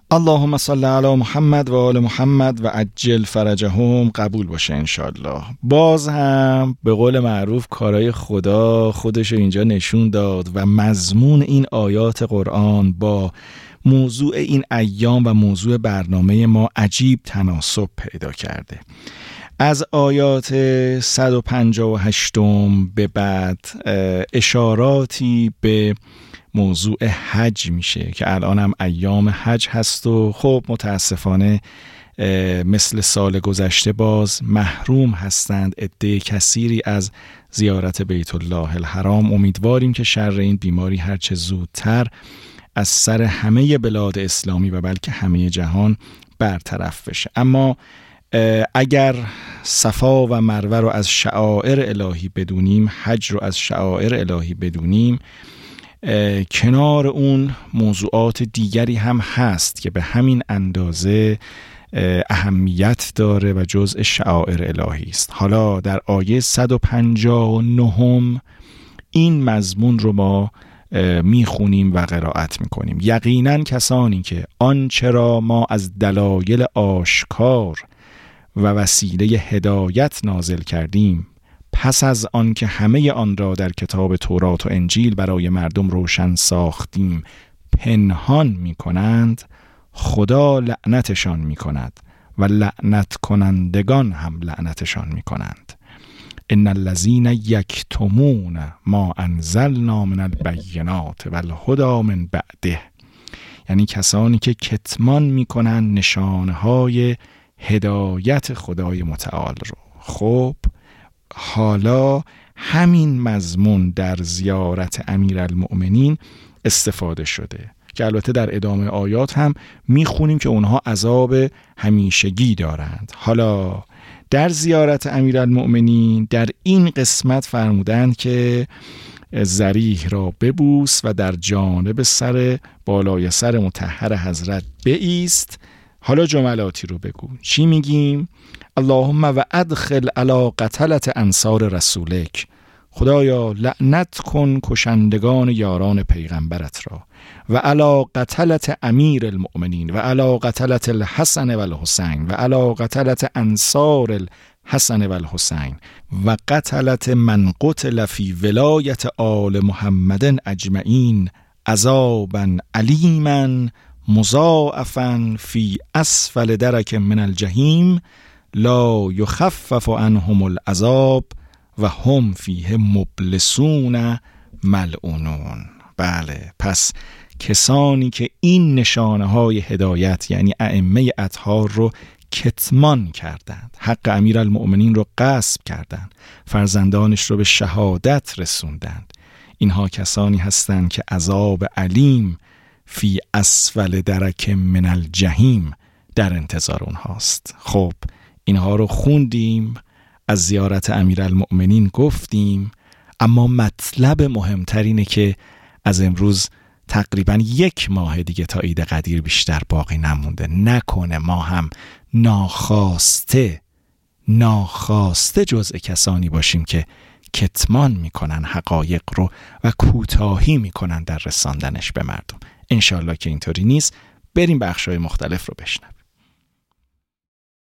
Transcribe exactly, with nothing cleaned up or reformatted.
اللهم صل علی محمد و آل محمد و عجل فرجهم قبول باشه انشالله. باز هم به قول معروف کارای خدا خودشو اینجا نشون داد و مضمون این آیات قرآن با موضوع این ایام و موضوع برنامه ما عجیب تناسب پیدا کرده. از آیات صد و پنجاه و هشت به بعد اشاراتی به موضوع حج میشه که الان هم ایام حج هست و خب متاسفانه مثل سال گذشته باز محروم هستند عده کثیری از زیارت بیت الله الحرام. امیدواریم که شر این بیماری هرچه زودتر از سر همه بلاد اسلامی و بلکه همه جهان برطرف بشه. اما اگر صفا و مروه رو از شعائر الهی بدونیم، حج رو از شعائر الهی بدونیم، کنار اون موضوعات دیگری هم هست که به همین اندازه اهمیت داره و جزء شعائر الهی است. حالا در آیه صد و پنجاه و نه این مضمون رو ما میخونیم و قرائت میکنیم. یقینا کسانی که آنچه را ما از دلایل آشکار و وسیله هدایت نازل کردیم پس از آن که همه آن را در کتاب تورات و انجیل برای مردم روشن ساختیم پنهان می کنند، خدا لعنتشان می کند و لعنت کنندگان هم لعنتشان می کنند. ان الذین یکتمون ما انزلنا من البینات و الهدی من بعده، یعنی کسانی که کتمان می کنند نشانهای هدایت خدای متعال رو. خب حالا همین مضمون در زیارت امیرالمؤمنین استفاده شده که البته در ادامه آیات هم میخونیم که اونها عذاب همیشگی دارند. حالا در زیارت امیرالمؤمنین در این قسمت فرمودند که ذریح را ببوس و در جانب سر بالای سر مطهر حضرت بایست. حالا جملاتی رو بگو. چی میگیم؟ اللهم و ادخل علی قتلة انصار رسولک، خدایا لعنت کن کشندگان یاران پیغمبرت را، و علی قتلة امیر المؤمنین و علی قتلة الحسن و الحسین و علی قتلة انصار الحسن و الحسین و قتلة من قتل فی ولایت آل محمد اجمعین عذابا علیما مضاعفا فی اسفل درک من الجحیم لا یخفف عنهم العذاب و هم فیه مبلسون ملعونون. بله، پس کسانی که این نشانه های هدایت یعنی ائمه اطهار رو کتمان کردند، حق امیرالمؤمنین رو غصب کردند، فرزندانش رو به شهادت رسوندند، اینها کسانی هستند که عذاب علیم فی اسفل درک من الجحیم در انتظار اونهاست. خب اینها رو خوندیم، از زیارت امیرالمؤمنین گفتیم، اما مطلب مهمتر اینه که از امروز تقریبا یک ماه دیگه تا عید قدیر بیشتر باقی نمونده. نکنه ما هم ناخواسته ناخواسته جزء کسانی باشیم که کتمان میکنن حقایق رو و کوتاهی میکنن در رساندنش به مردم. انشالله که اینطوری نیست. بریم بخشای مختلف رو بشنویم.